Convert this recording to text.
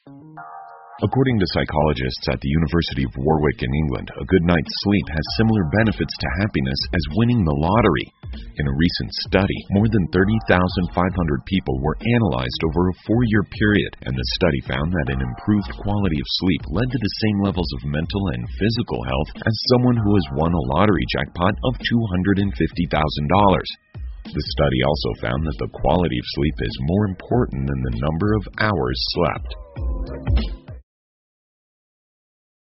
According to psychologists at the University of Warwick in England, a good night's sleep has similar benefits to happiness as winning the lottery. In a recent study, more than 30,500 people were analyzed over a 4-year period, and the study found that an improved quality of sleep led to the same levels of mental and physical health as someone who has won a lottery jackpot of $250,000. The study also found that the quality of sleep is more important than the number of hours slept.